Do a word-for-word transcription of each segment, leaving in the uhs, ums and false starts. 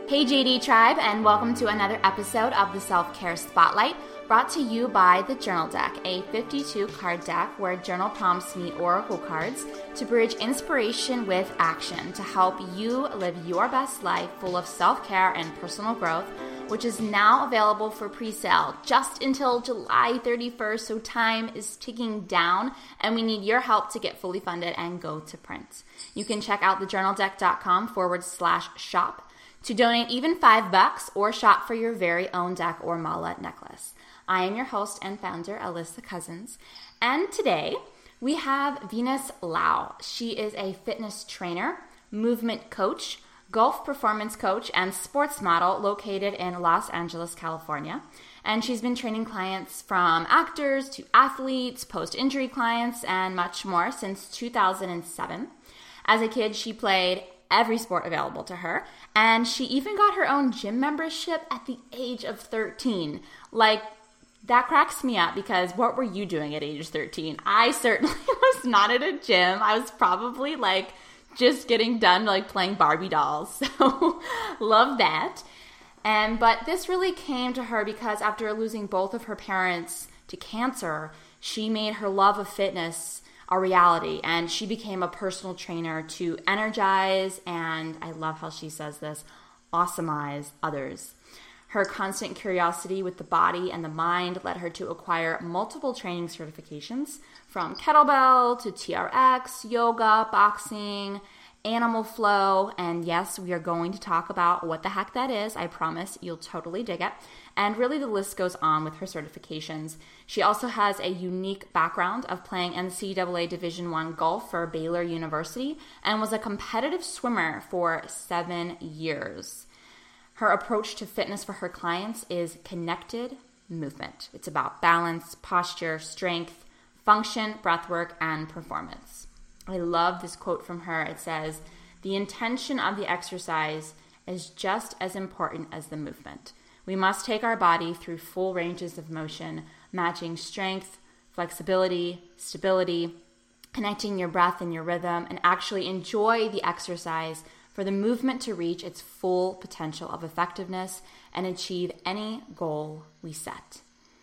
Hey J D Tribe, and welcome to another episode of the Self-Care Spotlight, brought to you by the Journal Deck, a fifty-two card deck where journal prompts meet oracle cards to bridge inspiration with action to help you live your best life full of self-care and personal growth, which is now available for pre-sale just until July thirty-first, so time is ticking down, and we need your help to get fully funded and go to print. You can check out thejournaldeck.com forward slash shop to donate even five bucks or shop for your very own deck or mala necklace. I am your host and founder, Alyssa Cousins, and today we have Venus Lau. She is a fitness trainer, movement coach, golf performance coach, and sports model located in Los Angeles, California. And she's been training clients from actors to athletes, post-injury clients, and much more since two thousand seven. As a kid, she played every sport available to her, and she even got her own gym membership at the age of thirteen. Like, that cracks me up, because what were you doing at age thirteen? I certainly was not at a gym. I was probably like just getting done like playing Barbie dolls. So love that. And but this really came to her because after losing both of her parents to cancer, she made her love of fitness a reality, and she became a personal trainer to energize, and I love how she says this, awesomeize others. Her constant curiosity with the body and the mind led her to acquire multiple training certifications, from kettlebell to T R X, yoga, boxing, animal flow, and yes, we are going to talk about what the heck that is. I promise you'll totally dig it. And really the list goes on with her certifications. She also has a unique background of playing N C double A Division I golf for Baylor University and was a competitive swimmer for seven years. Her approach to fitness for her clients is connected movement. It's about balance, posture, strength, function, breathwork, and performance. I love this quote from her. It says, "The intention of the exercise is just as important as the movement. We must take our body through full ranges of motion, matching strength, flexibility, stability, connecting your breath and your rhythm, and actually enjoy the exercise for the movement to reach its full potential of effectiveness and achieve any goal we set."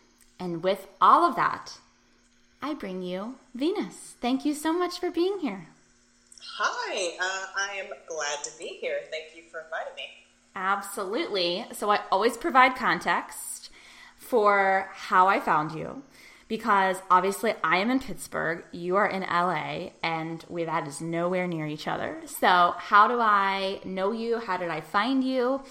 And with all of that, I bring you Venus. Thank you so much for being here. Hi, uh, I am glad to be here. Thank you for inviting me. Absolutely. So I always provide context for how I found you, because obviously I am in Pittsburgh, you are in L A, and we that is nowhere near each other. So how do I know you? How did I find you?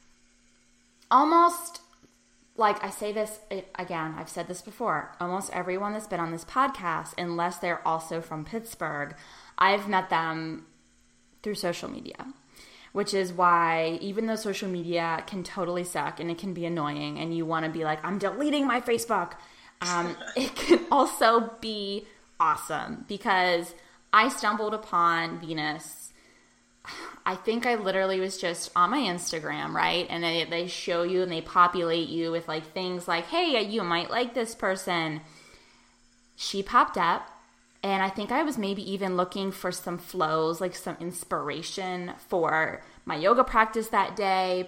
Almost like I say this again, I've said this before, almost everyone that's been on this podcast, unless they're also from Pittsburgh, I've met them through social media. Which is why, even though social media can totally suck and it can be annoying and you want to be like, I'm deleting my Facebook, um, it can also be awesome, because I stumbled upon Venus. I think I literally was just on my Instagram, right? And they, they show you and they populate you with like things like, hey, you might like this person. She popped up. And I think I was maybe even looking for some flows, like some inspiration for my yoga practice that day.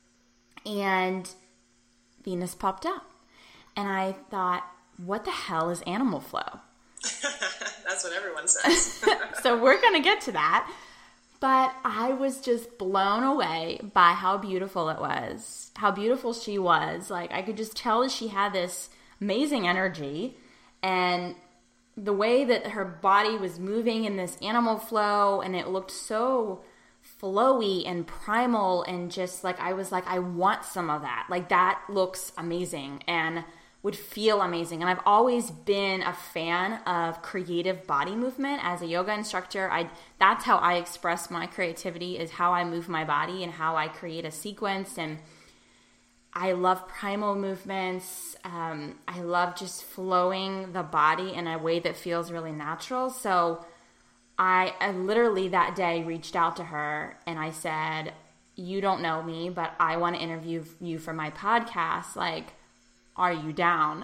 And Venus popped up. And I thought, what the hell is animal flow? That's what everyone says. So we're going to get to that. But I was just blown away by how beautiful it was, how beautiful she was. Like, I could just tell that she had this amazing energy, and the way that her body was moving in this animal flow, and it looked so flowy and primal, and just like, I was like, I want some of that. Like, that looks amazing and would feel amazing. And I've always been a fan of creative body movement. As a yoga instructor, I that's how I express my creativity, is how I move my body and how I create a sequence. And I love primal movements. Um, I love just flowing the body in a way that feels really natural. So I, I literally that day reached out to her and I said, you don't know me, but I want to interview you for my podcast. Like, are you down?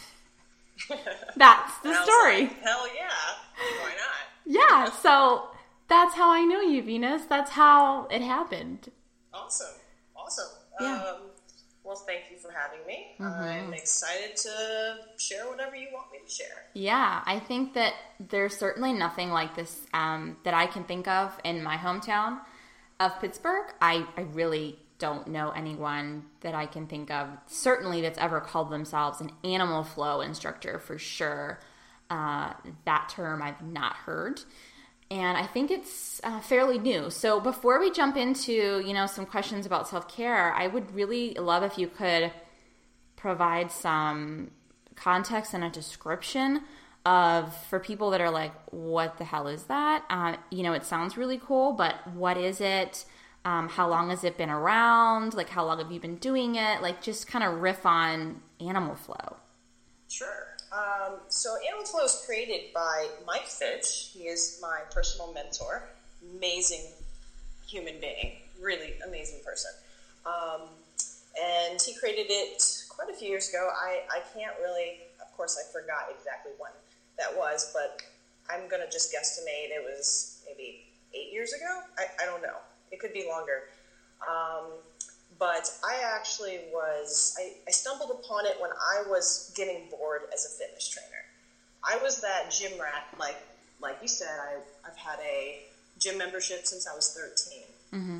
That's the story. Like, hell yeah. Why not? Yeah. So that's how I know you, Venus. That's how it happened. Awesome. awesome. Yeah. Um, well, thank you for having me. Mm-hmm. I'm excited to share whatever you want me to share. Yeah, I think that there's certainly nothing like this um, that I can think of in my hometown of Pittsburgh. I, I really don't know anyone that I can think of, certainly that's ever called themselves an animal flow instructor for sure. Uh, that term I've not heard. And I think it's uh, fairly new. So before we jump into, you know, some questions about self-care, I would really love if you could provide some context and a description of, for people that are like, what the hell is that? Uh, you know, it sounds really cool, but what is it? Um, how long has it been around? Like, how long have you been doing it? Like, just kind of riff on Animal Flow. Sure. Um, so Animal Flow is created by Mike Fitch. He is my personal mentor. Amazing human being. Really amazing person. Um, and he created it quite a few years ago. I, I can't really, of course, I forgot exactly when that was, but I'm going to just guesstimate it was maybe eight years ago. I, I don't know. It could be longer. Um, but I actually was, I, I stumbled upon it when I was getting bored as a fitness trainer. I was that gym rat, like like you said, I, I've had a gym membership since I was thirteen. Mm-hmm.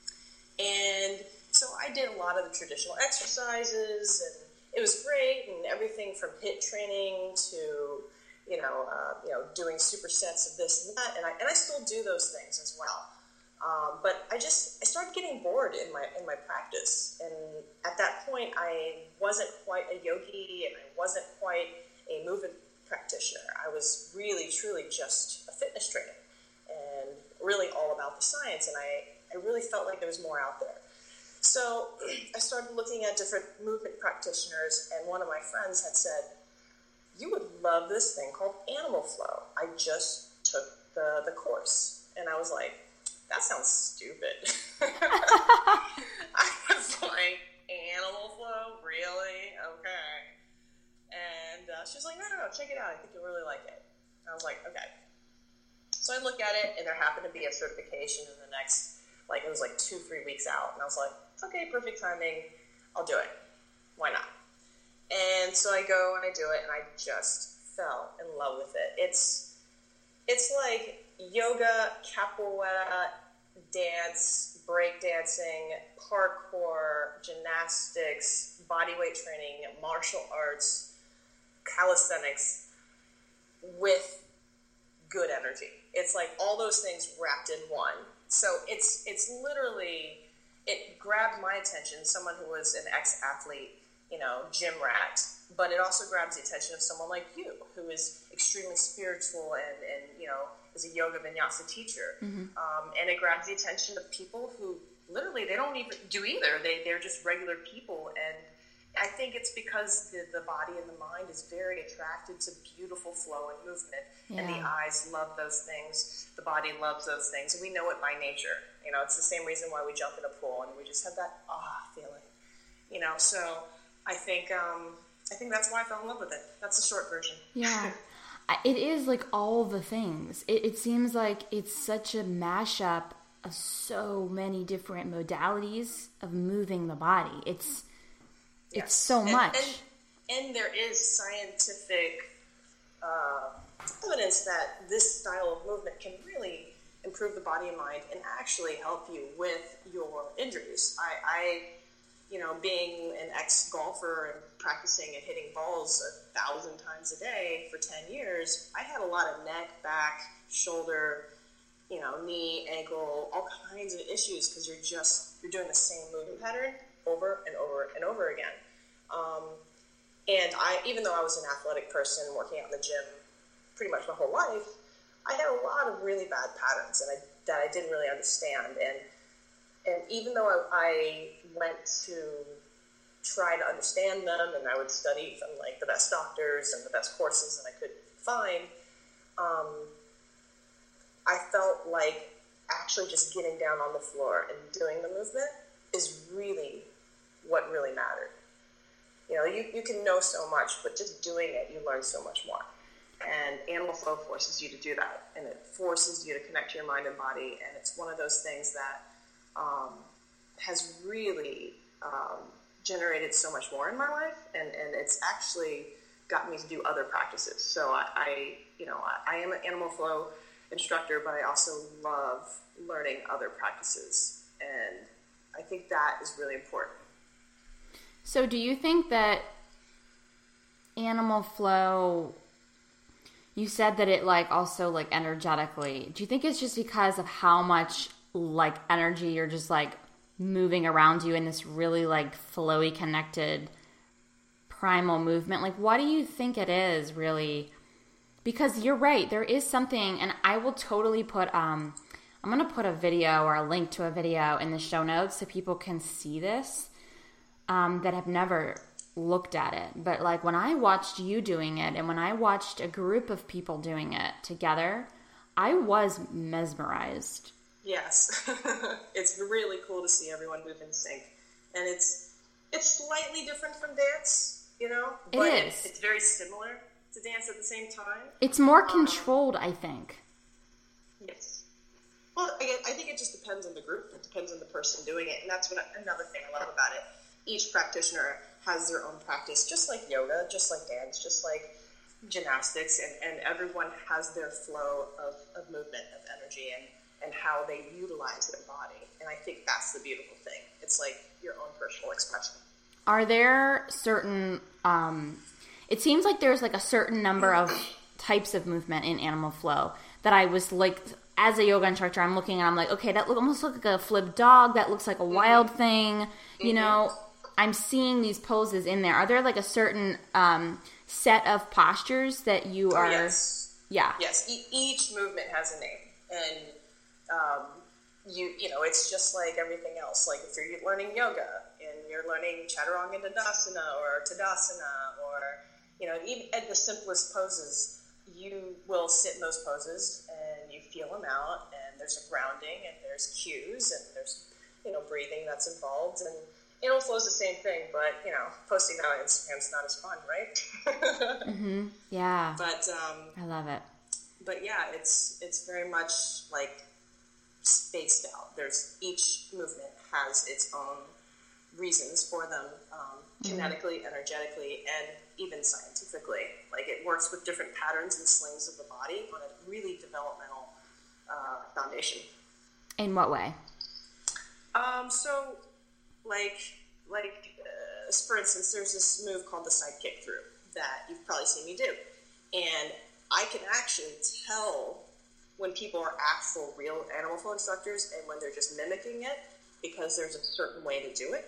And so I did a lot of the traditional exercises, and it was great, and everything from HIIT training to, you know, uh, you know, doing supersets of this and that, and I, and I still do those things as well. Um, but I just, I started getting bored in my in my practice. And at that point, I wasn't quite a yogi, and I wasn't quite a movement practitioner. I was really, truly just a fitness trainer, and really all about the science. And I, I really felt like there was more out there. So I started looking at different movement practitioners, and one of my friends had said, "You would love this thing called Animal Flow. I just took the, the course." And I was like, that sounds stupid. I was like, Animal Flow? Really? Okay. And uh, she was like, no, no, no, check it out. I think you'll really like it. And I was like, okay. So I look at it, and there happened to be a certification in the next, like, it was like two, three weeks out. And I was like, okay, perfect timing. I'll do it. Why not? And so I go and I do it, and I just fell in love with it. It's, it's like yoga, capoeira, dance, breakdancing, parkour, gymnastics, bodyweight training, martial arts, calisthenics with good energy. It's like all those things wrapped in one. So it's it's literally, it grabbed my attention, someone who was an ex-athlete, you know, gym rat, but it also grabs the attention of someone like you, who is extremely spiritual and, and you know, is a yoga vinyasa teacher. Mm-hmm. Um, and it grabs the attention of people who literally, they don't even do either. They, they're just regular people. And I think it's because the, the body and the mind is very attracted to beautiful flow and movement. Yeah. And the eyes love those things. The body loves those things. And we know it by nature. You know, it's the same reason why we jump in a pool and we just have that ah feeling. You know, so I think um, I think that's why I fell in love with it. That's the short version. Yeah. It is like all the things. It, it seems like it's such a mashup of so many different modalities of moving the body. It's yes. it's so and, much. And, and there is scientific uh, evidence that this style of movement can really improve the body and mind and actually help you with your injuries. I, I you know, being an ex-golfer and practicing and hitting balls a thousand times a day for ten years, I had a lot of neck, back, shoulder, you know, knee, ankle, all kinds of issues because you're just, you're doing the same movement pattern over and over and over again. Um, and I, even though I was an athletic person working out in the gym pretty much my whole life, I had a lot of really bad patterns and I, that I didn't really understand. And And even though I, I went to try to understand them, and I would study from like the best doctors and the best courses that I could find, um, I felt like actually just getting down on the floor and doing the movement is really what really mattered. You know, you, you can know so much, but just doing it, you learn so much more. And Animal Flow forces you to do that, and it forces you to connect to your mind and body, and it's one of those things that Um, has really um, generated so much more in my life, and, and it's actually got me to do other practices. So I, I you know, I, I am an animal flow instructor, but I also love learning other practices, and I think that is really important. So do you think that animal flow, you said that it like also like energetically, do you think it's just because of how much like energy you're just like moving around you in this really like flowy connected primal movement? Like what do you think it is really? Because you're right, there is something, and I will totally put um I'm going to put a video or a link to a video in the show notes so people can see this um, that have never looked at it. But like when I watched you doing it and when I watched a group of people doing it together, I was mesmerized. Yes. It's really cool to see everyone move in sync. And it's it's slightly different from dance, you know? But it is. It's very similar to dance at the same time. It's more controlled, um, I think. Yes. Well, I, I think it just depends on the group. It depends on the person doing it. And that's what another thing I love about it. Each practitioner has their own practice, just like yoga, just like dance, just like gymnastics, and, and everyone has their flow of, of movement, of energy, and, and how they utilize their body. And I think that's the beautiful thing. It's like your own personal expression. Are there certain, um, it seems like there's like a certain number of types of movement in animal flow that I was like, as a yoga instructor, I'm looking and I'm like, okay, that look, almost looks like a flip dog. That looks like a wild mm-hmm. thing. Mm-hmm. You know, I'm seeing these poses in there. Are there like a certain um, set of postures that you are? Yes. Yeah. Yes. E- each movement has a name, and um, you you know, it's just like everything else. Like if you're learning yoga and you're learning Chaturanga Dandasana or Tadasana, or you know, even at the simplest poses, you will sit in those poses and you feel them out, and there's a grounding and there's cues and there's, you know, breathing that's involved, and animal flow is the same thing, but, you know, posting that on Instagram's not as fun, right? mm-hmm. Yeah. But, um, I love it. But yeah, it's, it's very much like spaced out. There's, each movement has its own reasons for them, um, kinetically, mm-hmm. energetically, and even scientifically. Like it works with different patterns and slings of the body on a really developmental uh, foundation. In what way? Um, so, like, like uh, for instance, there's this move called the side kick through that you've probably seen me do, and I can actually tell when people are actual real animal flow instructors and when they're just mimicking it, because there's a certain way to do it.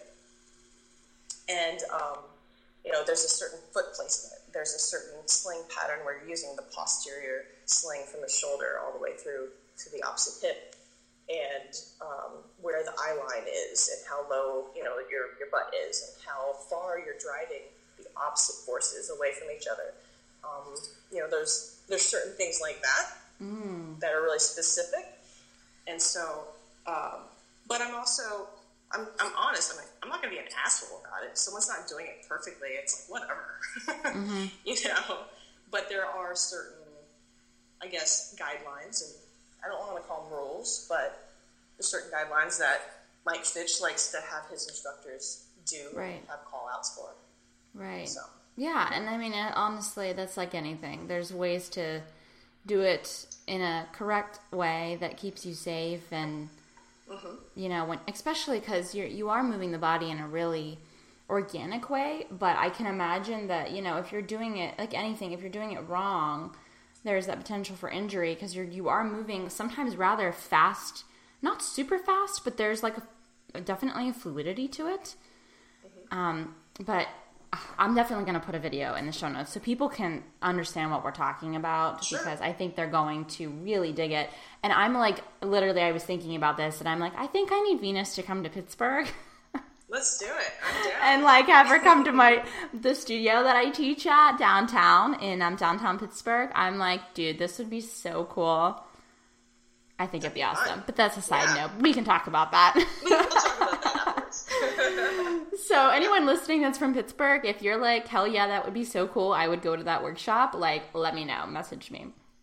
And, um, you know, there's a certain foot placement. There's a certain sling pattern where you're using the posterior sling from the shoulder all the way through to the opposite hip, and um, where the eye line is, and how low, you know, your, your butt is, and how far you're driving the opposite forces away from each other. Um, you know, there's there's certain things like that mm. that are really specific. And so, um, but I'm also, I'm, I'm honest. I'm like, I'm not going to be an asshole about it. If someone's not doing it perfectly, it's like, whatever, mm-hmm. you know, but there are certain, I guess, guidelines, and I don't want to call them rules, but there's certain guidelines that Mike Fitch likes to have his instructors do, right. and have call outs for. Right. So. Yeah. And I mean, honestly, that's like anything. There's ways to do it in a correct way that keeps you safe, and mm-hmm. you know, when, especially because you're you are moving the body in a really organic way. But I can imagine that, you know, if you're doing it like anything, if you're doing it wrong, there's that potential for injury, because you're you are moving sometimes rather fast, not super fast, but there's like a, definitely a fluidity to it. Mm-hmm. Um, but I'm definitely going to put a video in the show notes so people can understand what we're talking about, sure. because I think they're going to really dig it. And I'm like, literally, I was thinking about this, and I'm like, I think I need Venus to come to Pittsburgh. Let's do it. I'm down. And like have her come to my the studio that I teach at downtown in um, downtown Pittsburgh. I'm like, dude, this would be so cool. I think That'd it'd be, be awesome. Fun. But that's a side yeah. note. We can talk about that. We'll talk about that afterwards. So anyone listening that's from Pittsburgh, if you're like, hell yeah, that would be so cool, I would go to that workshop, like, let me know. Message me.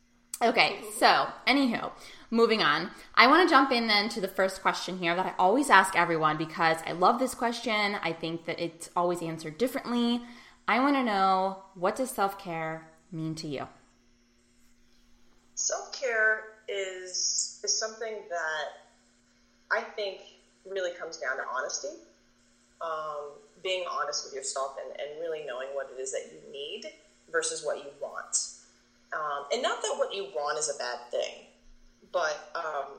Okay, so, anywho, moving on. I want to jump in then to the first question here that I always ask everyone because I love this question. I think that it's always answered differently. I want to know, what does self-care mean to you? Self-care is is something that I think really comes down to honesty. Um, being honest with yourself and, and really knowing what it is that you need versus what you want. Um, and not that what you want is a bad thing, but um,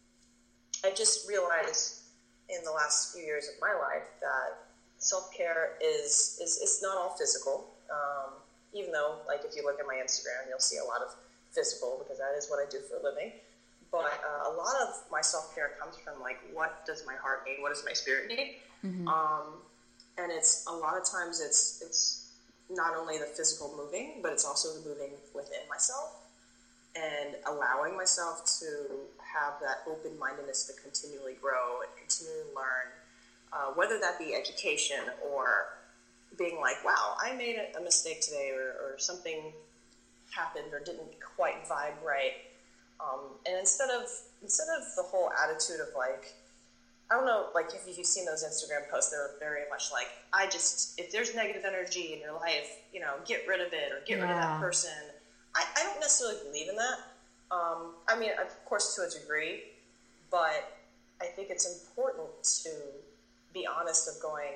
I just realized in the last few years of my life that self-care is, is it's not all physical. Um, even though, like, if you look at my Instagram, you'll see a lot of physical because that is what I do for a living. But uh, a lot of my self-care comes from, like, what does my heart need? What does my spirit need? Mm-hmm. Um, and it's a lot of times it's it's not only the physical moving, but it's also the moving within myself and allowing myself to have that open-mindedness to continually grow and continually learn, uh, whether that be education or being like, wow, I made a mistake today or, or something happened or didn't quite vibe right. Um, and instead of instead of the whole attitude of like, I don't know, like if you've seen those Instagram posts, they're very much like, I just, if there's negative energy in your life, you know, get rid of it or get yeah. rid of that person. I, I don't necessarily believe in that. Um, I mean, of course, to a degree, but I think it's important to be honest of going,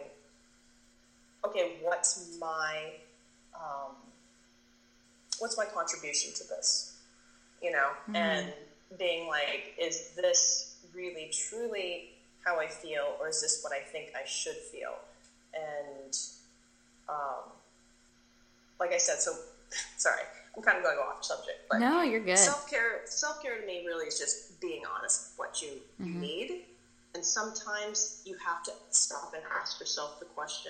okay, what's my, um, what's my contribution to this? You know, mm-hmm. and being like, is this really, truly how I feel, or is this what I think I should feel? And, um, like I said, so, sorry, I'm kind of going off subject, but no, you're good. Self-care, self-care to me really is just being honest with what you mm-hmm. need. And sometimes you have to stop and ask yourself the question,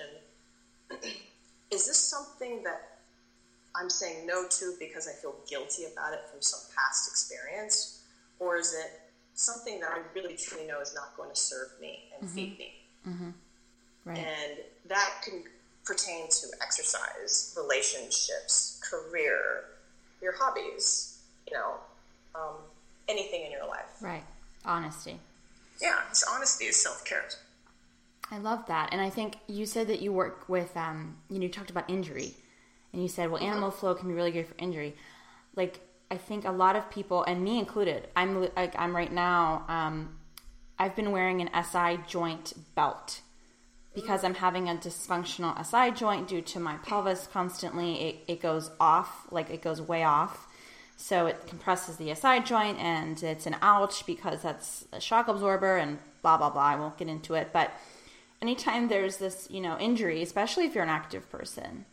is this something that I'm saying no to because I feel guilty about it from some past experience? Or is it something that I really truly know is not going to serve me and mm-hmm. feed me? Mm-hmm. Right. And that can pertain to exercise, relationships, career, your hobbies, you know, um, anything in your life. Right. Honesty. Yeah, it's honesty is self-care. I love that. And I think you said that you work with, um, you know, you talked about injury. And you said, well, animal flow can be really good for injury. Like, I think a lot of people, and me included, I'm like I'm right now, um, I've been wearing an S I joint belt because I'm having a dysfunctional S I joint due to my pelvis constantly. It, it goes off, like it goes way off. So it compresses the S I joint, and it's an ouch because that's a shock absorber and blah, blah, blah. I won't get into it. But anytime there's this, you know, injury, especially if you're an active person,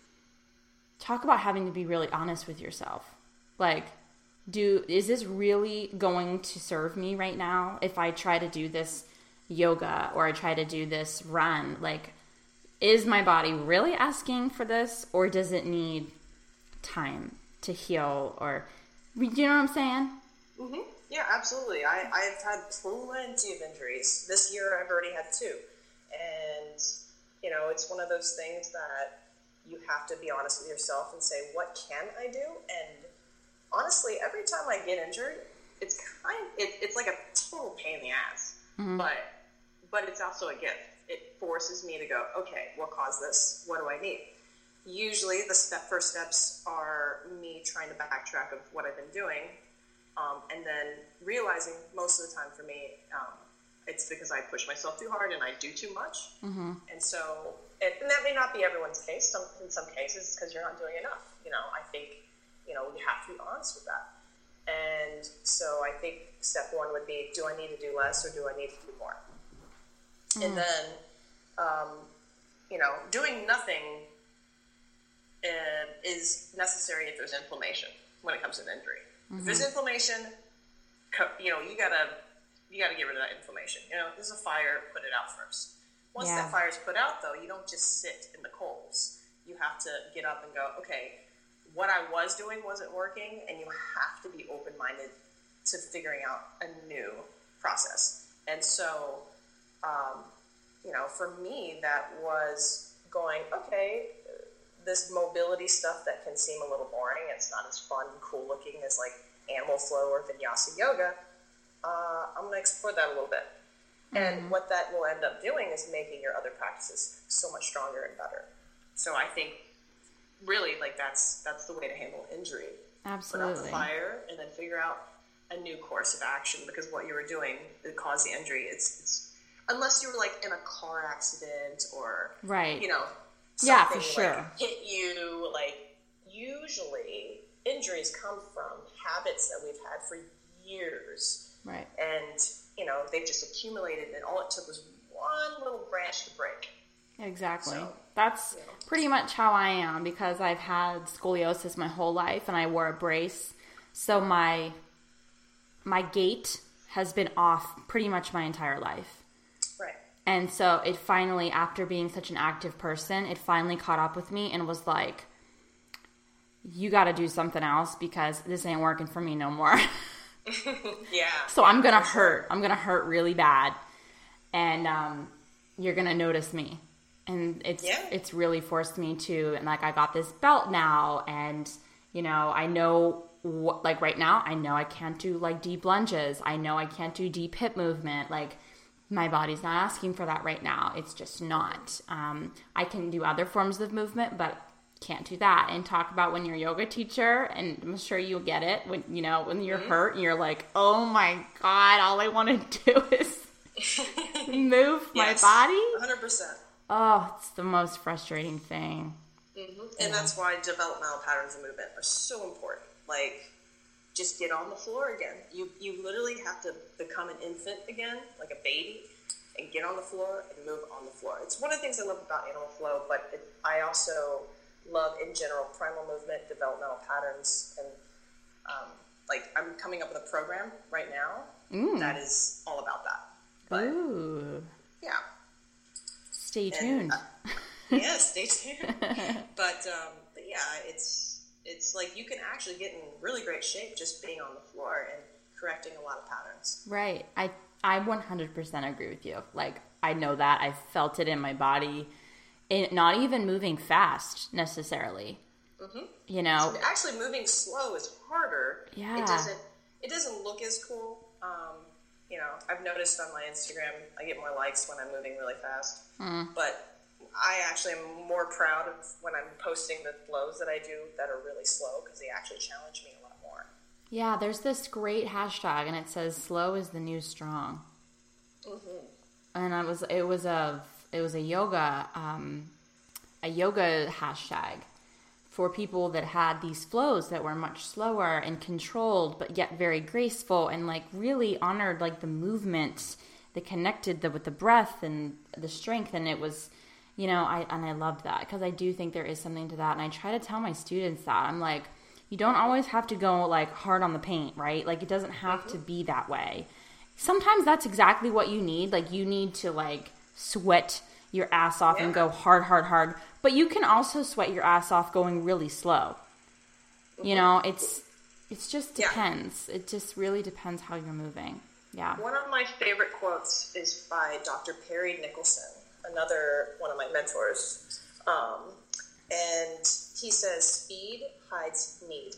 talk about having to be really honest with yourself. Like, do is this really going to serve me right now if I try to do this yoga or I try to do this run? Like, is my body really asking for this, or does it need time to heal? Or, do you know what I'm saying? Mm-hmm. Yeah, absolutely. I, I've had plenty of injuries. This year I've already had two. And, you know, it's one of those things that you have to be honest with yourself and say, what can I do? And honestly, every time I get injured, it's kind of, it, it's like a total pain in the ass, mm-hmm. but but it's also a gift. It forces me to go, okay, what caused this? What do I need? Usually, the step first steps are me trying to backtrack of what I've been doing, um, and then realizing most of the time for me, um, it's because I push myself too hard and I do too much, mm-hmm. and so it, and that may not be everyone's case. Some in some cases, because you're not doing enough. You know, I think. You know, you have to be honest with that. And so I think step one would be, do I need to do less or do I need to do more? Mm. And then, um, you know, doing nothing uh, is necessary if there's inflammation when it comes to an injury. Mm-hmm. If there's inflammation, you know, you gotta, you gotta get rid of that inflammation. You know, there's a fire, put it out first. Once yeah. that fire is put out, though, you don't just sit in the coals. You have to get up and go, okay, what I was doing wasn't working, and you have to be open-minded to figuring out a new process. And so, um, you know, for me, that was going, okay, this mobility stuff that can seem a little boring. It's not as fun and cool looking as like animal flow or vinyasa yoga. Uh, I'm going to explore that a little bit. Mm-hmm. And what that will end up doing is making your other practices so much stronger and better. So I think really like that's that's the way to handle injury. Absolutely. Put out the fire and then figure out a new course of action, because what you were doing that caused the injury, it's, it's unless you were like in a car accident or, right. you know, yeah, for like sure. hit you, like usually injuries come from habits that we've had for years. Right. And, you know, they've just accumulated, and all it took was one little branch to break. Exactly. So, That's you know. pretty much how I am, because I've had scoliosis my whole life and I wore a brace. So my my gait has been off pretty much my entire life. Right. And so it finally, after being such an active person, it finally caught up with me and was like, you got to do something else because this ain't working for me no more. Yeah. So I'm going to hurt. I'm going to hurt really bad. And um, you're going to notice me. And it's yeah. it's really forced me to, and like I got this belt now, and you know, I know what, like right now, I know I can't do like deep lunges. I know I can't do deep hip movement. Like my body's not asking for that right now. It's just not. Um, I can do other forms of movement, but can't do that. And talk about when you're a yoga teacher, and I'm sure you'll get it when, you know, when you're mm-hmm. hurt and you're like, oh my God, all I want to do is move yes, my body. one hundred percent. Oh, it's the most frustrating thing. Mm-hmm. And yeah. that's why developmental patterns of movement are so important. Like, just get on the floor again. You you literally have to become an infant again, like a baby, and get on the floor and move on the floor. It's one of the things I love about Animal Flow, but it, I also love, in general, primal movement, developmental patterns, and um, like I'm coming up with a program right now mm. that is all about that. But, Ooh. Yeah. Stay tuned. And, uh, yeah, stay tuned. But, um, but yeah, it's it's like you can actually get in really great shape just being on the floor and correcting a lot of patterns. Right. I I one hundred percent agree with you. Like, I know that. I felt it in my body. It, not even moving fast necessarily. Mm-hmm. You know, actually moving slow is harder. Yeah. It doesn't. It doesn't look as cool. Um, you know, I've noticed on my Instagram, I get more likes when I'm moving really fast. Mm. But I actually am more proud of when I'm posting the flows that I do that are really slow, because they actually challenge me a lot more. Yeah, there's this great hashtag, and it says "slow is the new strong." Mm-hmm. And I was, it was a, it was a yoga, um, a yoga hashtag for people that had these flows that were much slower and controlled, but yet very graceful, and like really honored like the movement that connected the, with the breath and the strength. And it was, you know, I and I loved that, because I do think there is something to that. And I try to tell my students that. I'm like, you don't always have to go like hard on the paint, right? Like it doesn't have mm-hmm. to be that way. Sometimes that's exactly what you need. Like you need to like sweat your ass off yeah. and go hard, hard, hard. But you can also sweat your ass off going really slow. Mm-hmm. You know, it's it's just depends. Yeah. It just really depends how you're moving. Yeah. One of my favorite quotes is by Doctor Perry Nicholson, another one of my mentors. Um, and he says, speed hides need.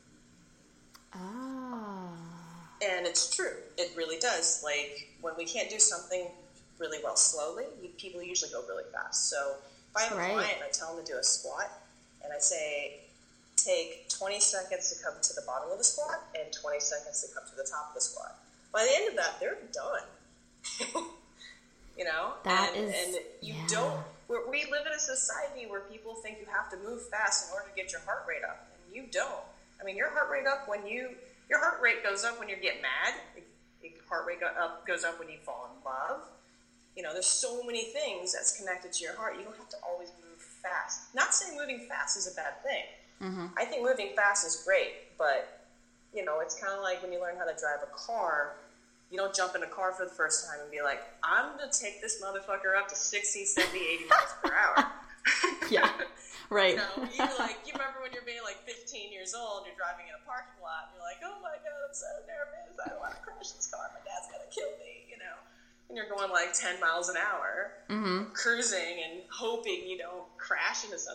Ah. And it's true. It really does. Like, when we can't do something really well slowly, you, people usually go really fast. So if I have a right. client and I tell them to do a squat, and I say, take twenty seconds to come to the bottom of the squat and twenty seconds to come to the top of the squat. By the end of that, they're done. You know? That and, is, and you yeah. don't, we're, we live in a society where people think you have to move fast in order to get your heart rate up. And you don't. I mean, your heart rate up when you, your heart rate goes up when you get mad. Your heart rate go up, goes up when you fall in love. You know, there's so many things that's connected to your heart. You don't have to always move fast. Not saying moving fast is a bad thing. Mm-hmm. I think moving fast is great, but, you know, it's kind of like when you learn how to drive a car. You don't jump in a car for the first time and be like, I'm going to take this motherfucker up to sixty, seventy, eighty miles per hour. Yeah, right. You know, you're like, you remember when you're being like fifteen years old, you're driving in a parking lot, and you're like, oh my God, I'm so nervous. I don't want to crash this car. My dad's going to kill me, you know. And you're going like ten miles an hour, mm-hmm. cruising and hoping you don't crash into something.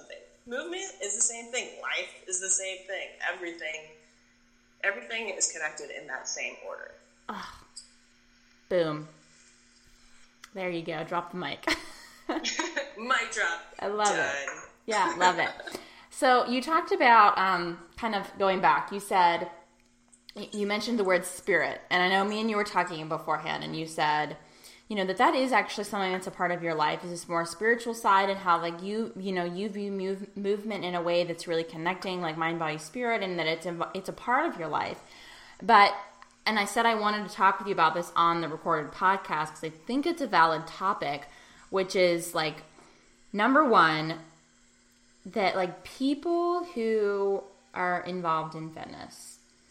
movement is the same thing. Life is the same thing. Everything, everything is connected in that same order. Oh, boom. There you go. Drop the mic. Mic drop. I love Done. it. Yeah, love it. So you talked about um, kind of going back. You said, you mentioned the word spirit. And I know me and you were talking beforehand, and you said, you know, that that is actually something that's a part of your life, is this more spiritual side, and how, like, you, you know, you view move, movement in a way that's really connecting, like mind, body, spirit, and that it's a, it's a part of your life. But, and I said I wanted to talk with you about this on the recorded podcast because I think it's a valid topic, which is, like, number one, that, like, people who are involved in fitness.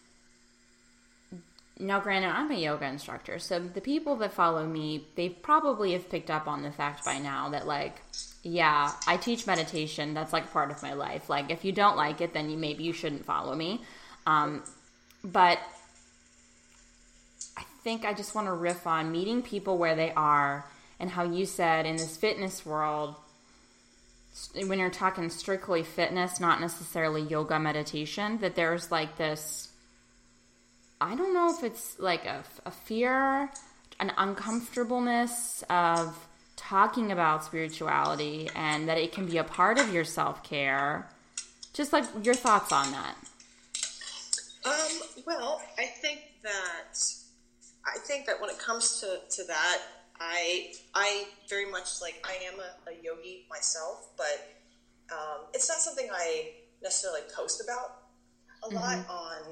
Now, granted, I'm a yoga instructor, so the people that follow me, they probably have picked up on the fact by now that, like, yeah, I teach meditation. That's, like, part of my life. Like, if you don't like it, then you maybe you shouldn't follow me. Um, but I think I just want to riff on meeting people where they are, and how you said in this fitness world, when you're talking strictly fitness, not necessarily yoga meditation, that there's, like, this... I don't know if it's like a, a fear, an uncomfortableness of talking about spirituality, and that it can be a part of your self-care. Just like your thoughts on that. Um, well, I think that, I think that when it comes to, to that, I, I very much like, I am a, a yogi myself, but, um, it's not something I necessarily post about a mm-hmm. lot on,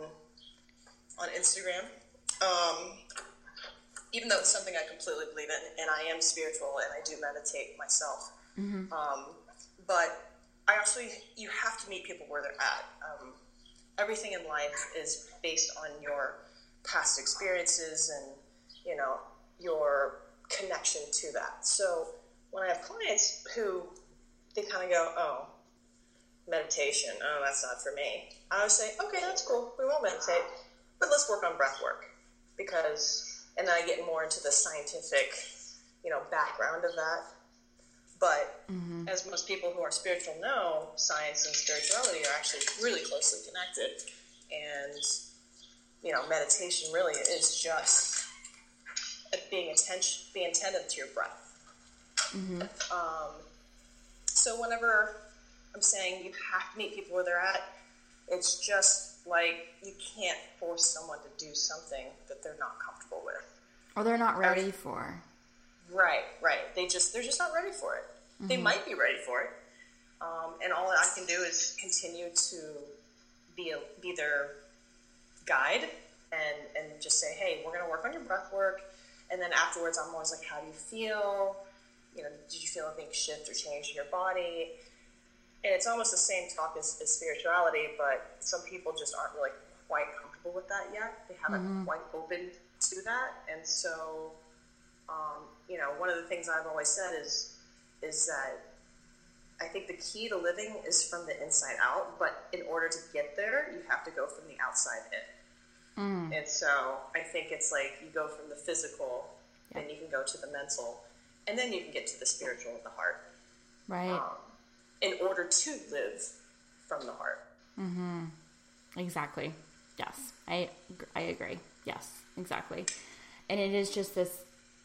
on Instagram, um, even though it's something I completely believe in, and I am spiritual, and I do meditate myself. Mm-hmm. Um, but I also, you have to meet people where they're at. Um, everything in life is based on your past experiences and, you know, your connection to that. So when I have clients who, they kind of go, oh, meditation, oh, that's not for me. I always say, okay, that's cool, we won't meditate. But let's work on breath work, because, and then I get more into the scientific, you know, background of that. But mm-hmm. as most people who are spiritual know, science and spirituality are actually really closely connected. And, you know, meditation really is just being attention, being attentive to your breath. Mm-hmm. Um, so whenever I'm saying you have to meet people where they're at, it's just like you can't force someone to do something that they're not comfortable with, or they're not ready I mean, for. Right, right. They just they're just not ready for it. Mm-hmm. They might be ready for it, um, and all I can do is continue to be a, be their guide and and just say, hey, we're going to work on your breath work, and then afterwards, I'm always like, how do you feel? You know, did you feel a big shift or change in your body? And it's almost the same talk as, as spirituality, but some people just aren't really quite comfortable with that yet. They haven't mm-hmm. quite opened to that. And so, um, you know, one of the things I've always said is, is that I think the key to living is from the inside out, but in order to get there, you have to go from the outside in. Mm. And so I think it's like you go from the physical, yeah. then you can go to the mental, and then you can get to the spiritual of the heart. Right. Um, in order to live from the heart. Mm-hmm. Exactly. Yes. I I agree. Yes, exactly. And it is just this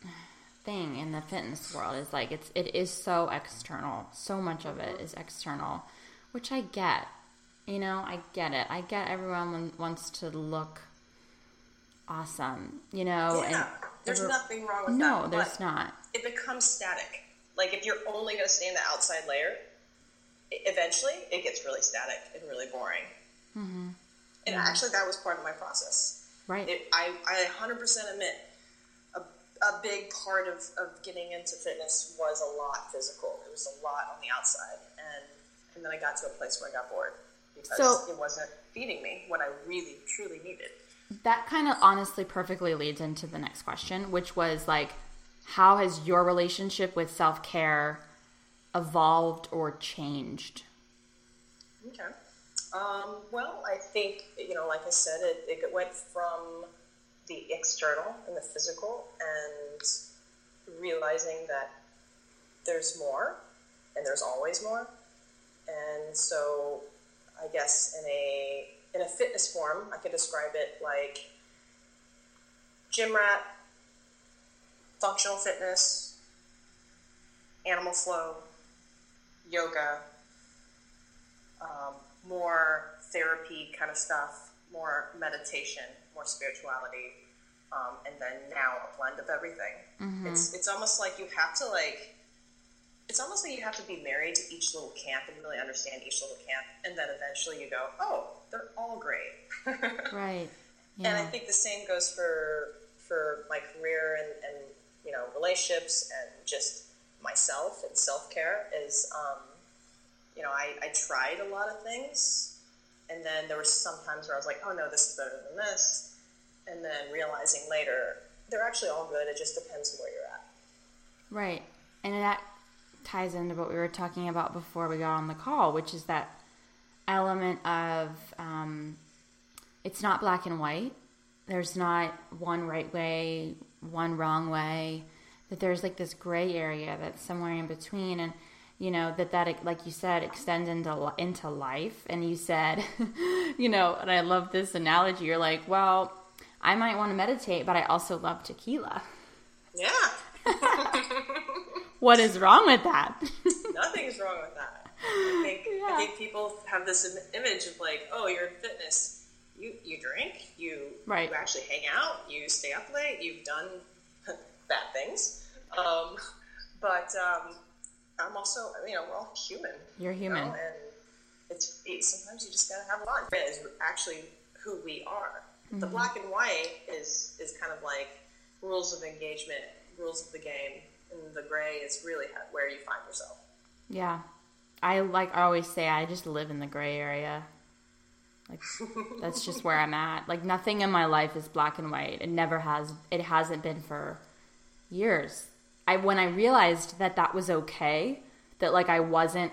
thing in the fitness world is like, it's, it is so external. So much of it is external, which I get, you know, I get it. I get everyone wants to look awesome, you know. Yeah. And there's ever, nothing wrong with no, that. No, there's not. It becomes static. Like if you're only going to stay in the outside layer, eventually it gets really static and really boring. Mm-hmm. And yeah. actually that was part of my process. Right. It, I, I one hundred percent admit a, a big part of, of getting into fitness was a lot physical. It was a lot on the outside. And, and then I got to a place where I got bored because so, it wasn't feeding me what I really, truly needed. That kind of honestly perfectly leads into the next question, which was like, how has your relationship with self-care evolved or changed? Okay. Um, well, I think, you know, like I said, it, it went from the external and the physical and realizing that there's more and there's always more. And so I guess in a in a fitness form, I could describe it like gym rat, functional fitness, animal flow, yoga, um, more therapy kind of stuff, more meditation, more spirituality, um, and then now a blend of everything. Mm-hmm. It's it's almost like you have to like, it's almost like you have to be married to each little camp and really understand each little camp, and then eventually you go, oh, they're all great. Right. Yeah. And I think the same goes for for my career and, and you know, relationships and just myself and self-care is, um, you know, I, I tried a lot of things, and then there were some times where I was like, oh no, this is better than this, and then realizing later, they're actually all good, it just depends on where you're at. Right. And that ties into what we were talking about before we got on the call, which is that element of, um, it's not black and white. There's not one right way, one wrong way, that there's like this gray area that's somewhere in between. And, you know, that that, like you said, extends into, into life. And you said, you know, and I love this analogy. You're like, well, I might want to meditate, but I also love tequila. Yeah. What is wrong with that? Nothing's wrong with that. I think, yeah. I think people have this image of like, oh, you're in fitness. You you drink, you, right. you actually hang out, you stay up late, you've done bad things. Um, but um, I'm also, you know, we're all human. You're human. You know? And it's, it's sometimes you just gotta have fun. It is actually who we are. Mm-hmm. The black and white is, is kind of like rules of engagement, rules of the game, and the gray is really where you find yourself. Yeah. I like I always say, I just live in the gray area. Like, that's just where I'm at. Like, nothing in my life is black and white. It never has. It hasn't been for years. I when I realized that that was okay, that, like, I wasn't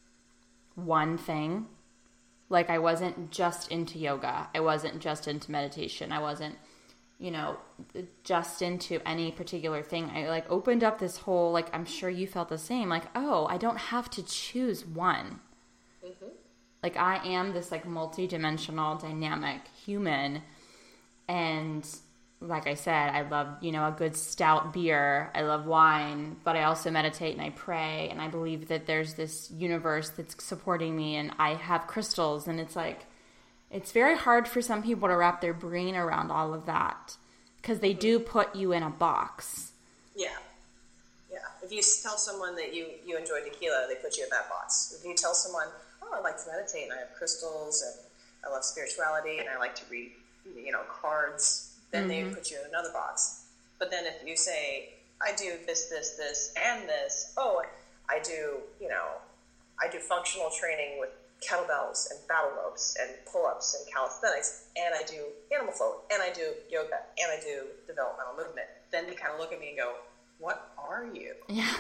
one thing. Like, I wasn't just into yoga. I wasn't just into meditation. I wasn't, you know, just into any particular thing. I, like, opened up this whole, like, I'm sure you felt the same. Like, oh, I don't have to choose one. Mm-hmm. Like, I am this, like, multi-dimensional, dynamic human, and like I said, I love, you know, a good stout beer. I love wine, but I also meditate and I pray, and I believe that there's this universe that's supporting me, and I have crystals, and it's like, it's very hard for some people to wrap their brain around all of that, because they do put you in a box. Yeah. Yeah. If you tell someone that you, you enjoy tequila, they put you in that box. If you tell someone, oh, I like to meditate, and I have crystals, and I love spirituality, and I like to read, you know, cards, then mm-hmm. they put you in another box. But then if you say, I do this, this, this, and this, oh, I do, you know, I do functional training with kettlebells and battle ropes and pull-ups and calisthenics, and I do animal flow, and I do yoga, and I do developmental movement, then they kind of look at me and go, what are you? Yeah.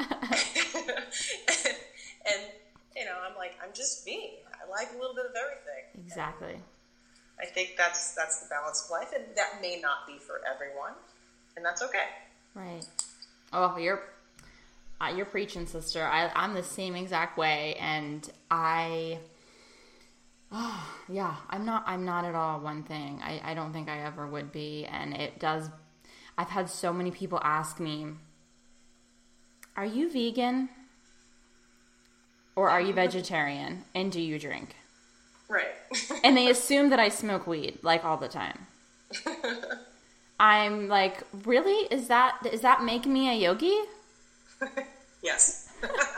and, and you know, I'm like, I'm just me. I like a little bit of everything. Exactly. And I think that's that's the balance of life, and that may not be for everyone, and that's okay. Right. Oh, you're uh, you're preaching, sister. I, I'm the same exact way, and I, oh, yeah, I'm not. I'm not at all one thing. I, I don't think I ever would be, and it does. I've had so many people ask me, "Are you vegan?" Or are you vegetarian? And do you drink? Right. And they assume that I smoke weed, like, all the time. I'm like, really? Is that is that making me a yogi? Yes.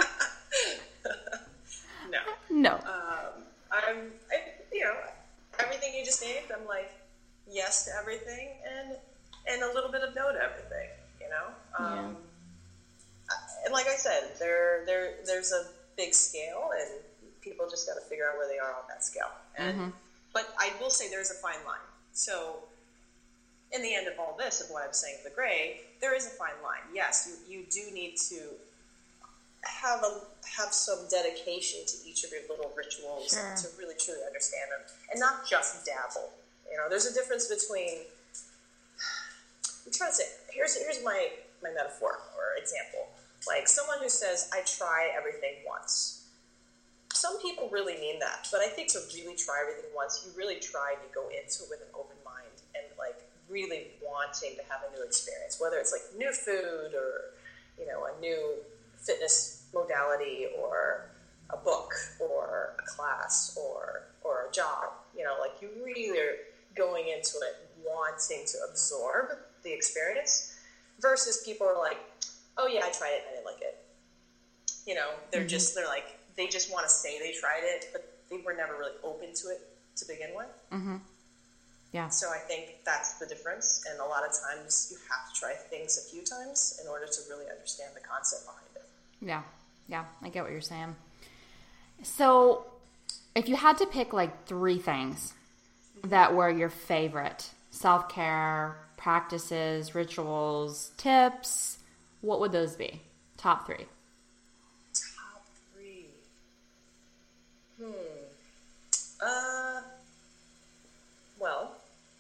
No. No. Um, I'm, I, you know, everything you just named, I'm like, yes to everything, and and a little bit of no to everything, you know? Um, yeah. And like I said, there there there's a big scale, and people just got to figure out where they are on that scale. And mm-hmm. But I will say there's a fine line. So in the end of all this, of what I'm saying, the gray, there is a fine line. Yes, you, you do need to have a have some dedication to each of your little rituals sure. to really truly understand them, and not just dabble. You know, there's a difference between. I'm trying to say. Here's here's my my metaphor or example. Like someone who says, I try everything once. some people really mean that, but I think to really try everything once, you really try to go into it with an open mind and like really wanting to have a new experience, whether it's like new food or, you know, a new fitness modality or a book or a class or or a job. You know, like you really are going into it wanting to absorb the experience versus people are like, oh yeah, I tried it, I didn't like it. You know, they're mm-hmm. just, they're like, they just want to say they tried it, but they were never really open to it to begin with. Mm-hmm. Yeah. So I think that's the difference. And a lot of times you have to try things a few times in order to really understand the concept behind it. Yeah. Yeah. I get what you're saying. So if you had to pick like three things that were your favorite self-care practices, rituals, tips, what would those be? Top three. Top three. Hmm. Uh, well,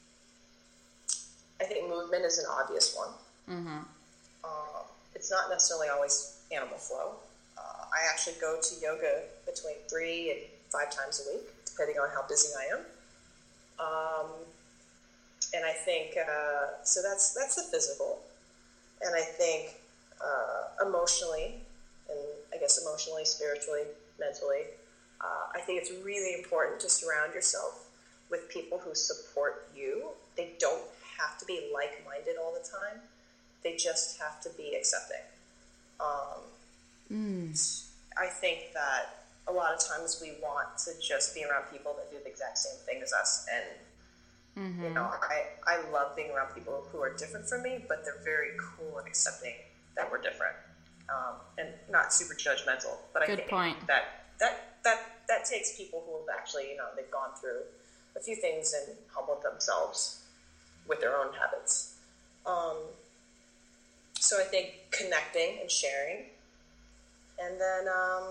I think movement is an obvious one. Mm-hmm. Um, it's not necessarily always animal flow. Uh, I actually go to yoga between three and five times a week, depending on how busy I am. Um, and I think, uh, so that's, that's the physical. And I think, uh, emotionally, and I guess emotionally, spiritually, mentally, uh, I think it's really important to surround yourself with people who support you. They don't have to be like-minded all the time. They just have to be accepting. Um, mm. I think that a lot of times we want to just be around people that do the exact same thing as us. And, mm-hmm. you know, I, I love being around people who are different from me, but they're very cool and accepting that we're different. Um, and not super judgmental. But Good I think point. that, that, that, that takes people who have actually, you know, they've gone through a few things and humbled themselves with their own habits. Um, so I think connecting and sharing. And then um,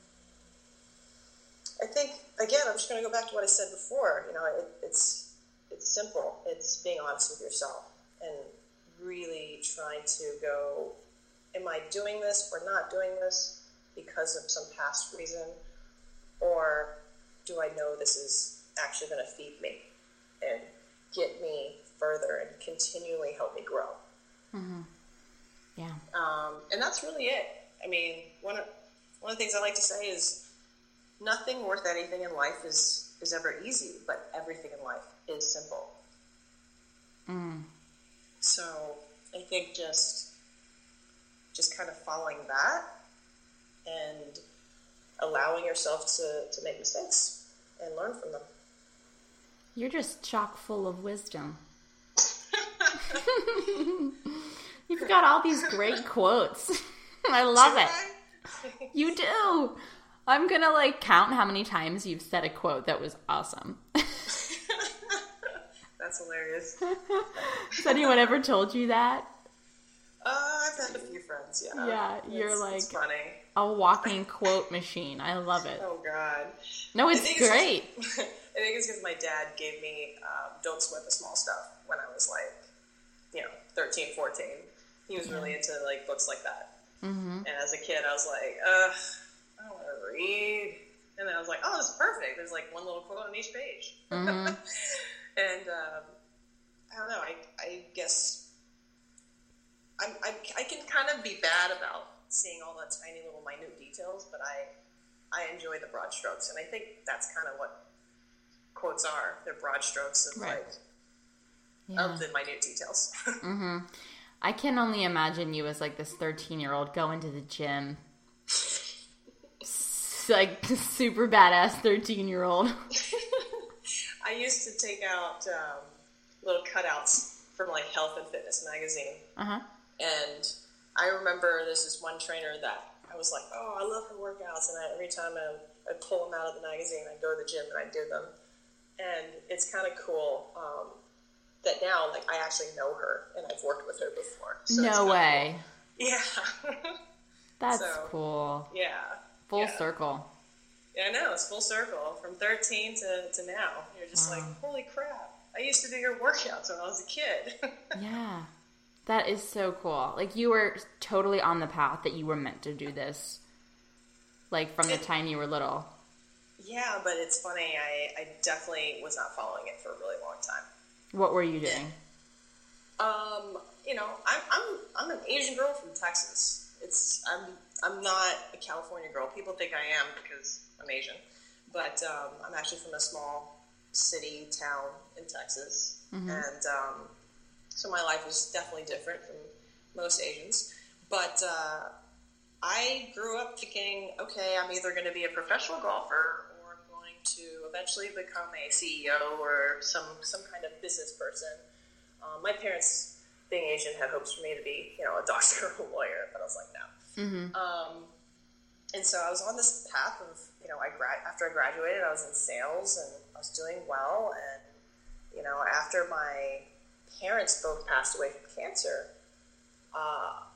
I think, again, I'm just going to go back to what I said before. You know, it, it's it's simple. It's being honest with yourself and really trying to go, am I doing this or not doing this because of some past reason? Or do I know this is actually going to feed me and get me further and continually help me grow? Mm-hmm. Yeah. Um, and that's really it. I mean, one of, one of the things I like to say is nothing worth anything in life is, is ever easy, but everything in life is simple. Mm. So I think just just kind of following that and allowing yourself to, to make mistakes and learn from them. You're just chock full of wisdom. You've got all these great quotes. I love do it. I? You do. I'm going to like count how many times you've said a quote that was awesome. That's hilarious. Has anyone ever told you that? Uh, I've had a few friends, yeah. Yeah, you're it's, like it's funny. A walking quote machine. I love it. Oh, God. No, it's great. It's, I think it's because my dad gave me um, Don't Sweat the Small Stuff when I was like, you know, thirteen, fourteen. He was really into like books like that. Mm-hmm. And as a kid, I was like, ugh, I don't want to read. And then I was like, oh, this is perfect. There's like one little quote on each page. Mm-hmm. And um, I don't know. I, I guess I'm, I, I can kind of be bad about seeing all the tiny little minute details, but I I enjoy the broad strokes. And I think that's kind of what quotes are. They're broad strokes of, right. like, yeah. of the minute details. Mm-hmm. I can only imagine you as like this thirteen-year-old going to the gym. Like super badass thirteen-year-old. I used to take out um, little cutouts from like Health and Fitness magazine. Uh-huh. And I remember there's this one trainer that I was like, oh, I love her workouts. And I, every time I, I'd pull them out of the magazine, I'd go to the gym and I'd do them. And it's kind of cool um, that now, like, I actually know her and I've worked with her before. So no way. Cool. Yeah. That's so, cool. Yeah. Full yeah. circle. Yeah, I know. It's full circle. From thirteen to, to now. You're just wow. like, holy crap. I used to do your workouts when I was a kid. Yeah. That is so cool. Like, you were totally on the path that you were meant to do this. Like, from the and, time you were little. Yeah, but it's funny. I, I definitely was not following it for a really long time. What were you doing? Um, you know, I'm I'm I'm an Asian girl from Texas. It's I'm I'm not a California girl. People think I am because I'm Asian, but um, I'm actually from a small city town in Texas, mm-hmm. and um, so my life was definitely different from most Asians. But uh, I grew up thinking, okay, I'm either going to be a professional golfer or I'm going to eventually become a C E O or some some kind of business person. Um, my parents, being Asian, had hopes for me to be, you know, a doctor or a lawyer, but I was like, no. Mm-hmm. Um, and so I was on this path of, you know, I gra- after I graduated, I was in sales and I was doing well. And, you know, after my parents both passed away from cancer, uh,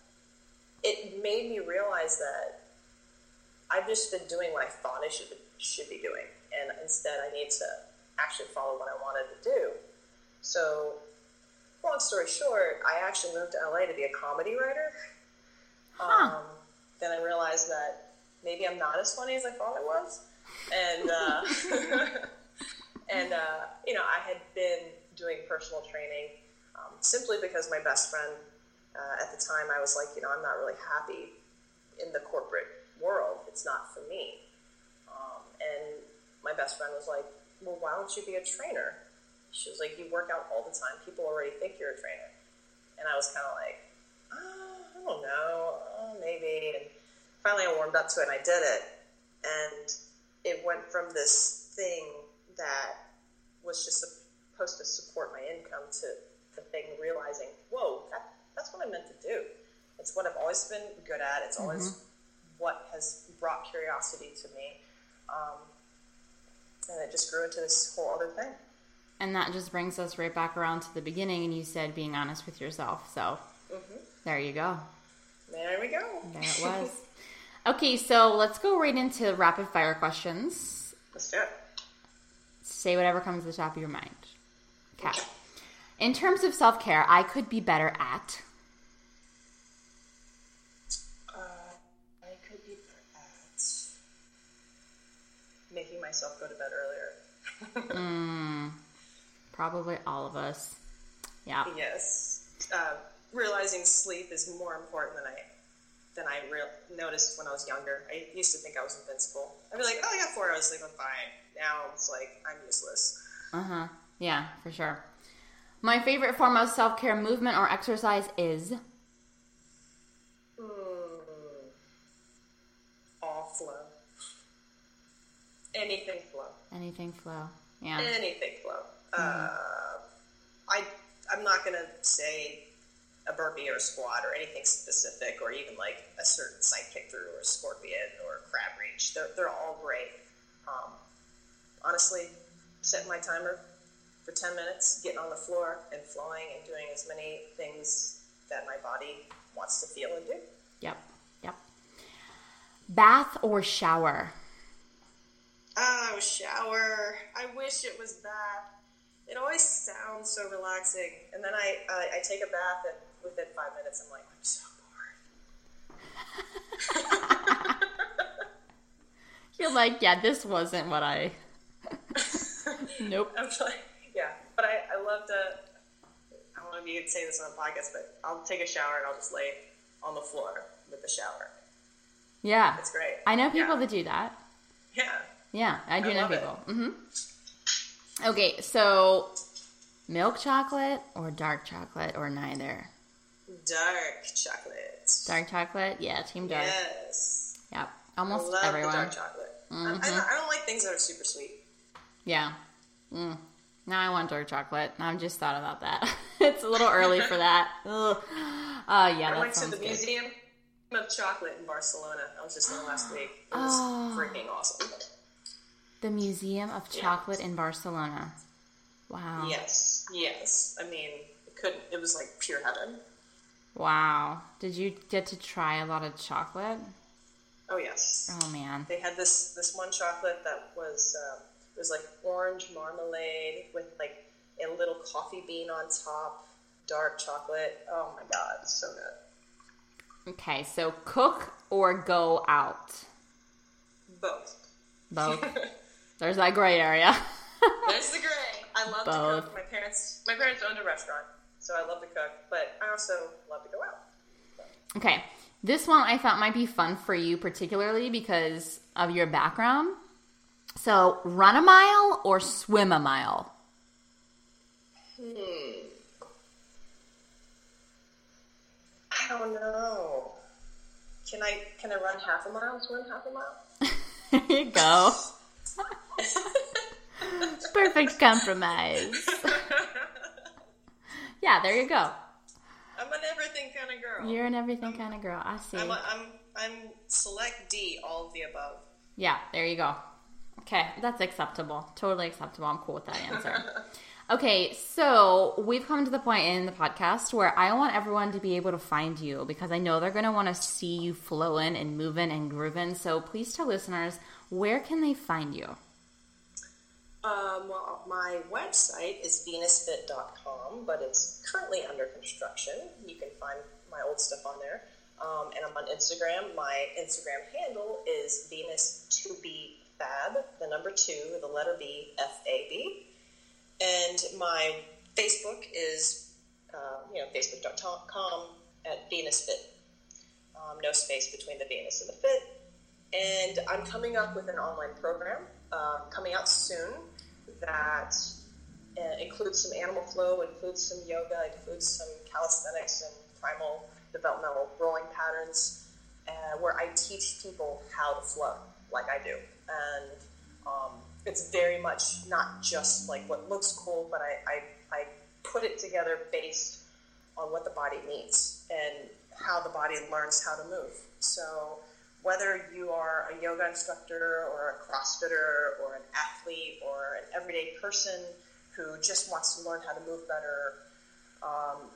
it made me realize that I've just been doing what I thought I should should be doing, and instead I need to actually follow what I wanted to do. So, long story short, I actually moved to L A to be a comedy writer. Huh. Um, then I realized that maybe I'm not as funny as I thought I was, and uh, and uh, you know, I had been doing personal training um, simply because my best friend. Uh, at the time, I was like, you know, I'm not really happy in the corporate world. It's not for me. Um, and my best friend was like, well, why don't you be a trainer? She was like, you work out all the time. People already think you're a trainer. And I was kind of like, oh, I don't know, oh, maybe. And finally I warmed up to it and I did it. And it went from this thing that was just supposed to support my income to the thing realizing, whoa, that that's what I meant to do. It's what I've always been good at. It's always mm-hmm. what has brought curiosity to me. Um, and it just grew into this whole other thing. And that just brings us right back around to the beginning. And you said being honest with yourself. So mm-hmm. there you go. There we go. There it was. Okay, so let's go right into rapid fire questions. Let's do it. Say whatever comes to the top of your mind. Okay. okay. In terms of self-care, I could be better at... Uh, I could be better at making myself go to bed earlier. mm, probably all of us. Yeah. Yes. Uh, realizing sleep is more important than I than I re- noticed when I was younger. I used to think I was invincible. I'd be like, oh, I got four hours sleep, I'm fine. Now it's like, I'm useless. Uh-huh. Yeah, for sure. My favorite form of self-care movement or exercise is? Mm, all flow. Anything flow. Anything flow. Yeah. Anything flow. Mm-hmm. Uh, I, I'm not going to say a burpee or a squat or anything specific or even like a certain side kick through or a scorpion or a crab reach. They're, they're all great. Um, honestly, setting my timer for ten minutes, getting on the floor and flowing and doing as many things that my body wants to feel and do. Yep, yep. Bath or shower? Oh, shower. I wish it was bath. It always sounds so relaxing. And then I, uh, I take a bath and within five minutes I'm like, I'm so bored. You're like, yeah, this wasn't what I... Nope. I'm like, yeah, but I, I love to, I don't know if you could say this on a podcast, but I'll take a shower and I'll just lay on the floor with the shower. Yeah. It's great. I know people yeah. that do that. Yeah. Yeah, I do I know people. Mm-hmm. Okay, so milk chocolate or dark chocolate or neither? Dark chocolate. Dark chocolate? Yeah, team dark. Yes. Yep, almost I love everyone. the dark chocolate. Mm-hmm. I, I, I don't like things that are super sweet. Yeah. Mm. Now I want dark chocolate. I've just thought about that. It's a little early for that. Ugh. Uh, yeah, I that went to sounds the good. Museum of Chocolate in Barcelona. I was just there last week. It was oh. freaking awesome. The Museum of Chocolate yeah. in Barcelona. Wow. Yes. Yes. I mean, it couldn't, it was like pure heaven. Wow. Did you get to try a lot of chocolate? Oh, yes. Oh, man. They had this, this one chocolate that was, um, it was like orange marmalade with like a little coffee bean on top, dark chocolate. Oh my God, it's so good. Okay, so cook or go out? Both. Both. There's that gray area. There's the gray. I love Both. to cook. My parents, my parents owned a restaurant, so I love to cook, but I also love to go out. So. Okay. This one I thought might be fun for you, particularly because of your background. So, run a mile or swim a mile? Hmm. I don't know. Can I can I run half a mile, swim half a mile? There you go. Perfect compromise. Yeah, there you go. I'm an everything kind of girl. You're an everything kind of girl. I see. I'm, a, I'm, I'm select D, all of the above. Yeah, there you go. Okay, that's acceptable. Totally acceptable. I'm cool with that answer. Okay, so we've come to the point in the podcast where I want everyone to be able to find you because I know they're going to want to see you flowing and moving and grooving. So please tell listeners, where can they find you? Um, well, my website is venus fit dot com, but it's currently under construction. You can find my old stuff on there. Um, and I'm on Instagram. My Instagram handle is venus two b fab, the number two, the letter B, F A B. And my Facebook is, uh, you know, facebook dot com at venusfit. Um, no space between the Venus and the Fit. And I'm coming up with an online program uh, coming out soon that uh, includes some animal flow, includes some yoga, includes some calisthenics and primal developmental rolling patterns, uh, where I teach people how to flow like I do. And um, it's very much not just like what looks cool, but I, I, I put it together based on what the body needs and how the body learns how to move. So whether you are a yoga instructor or a CrossFitter or an athlete or an everyday person who just wants to learn how to move better, um,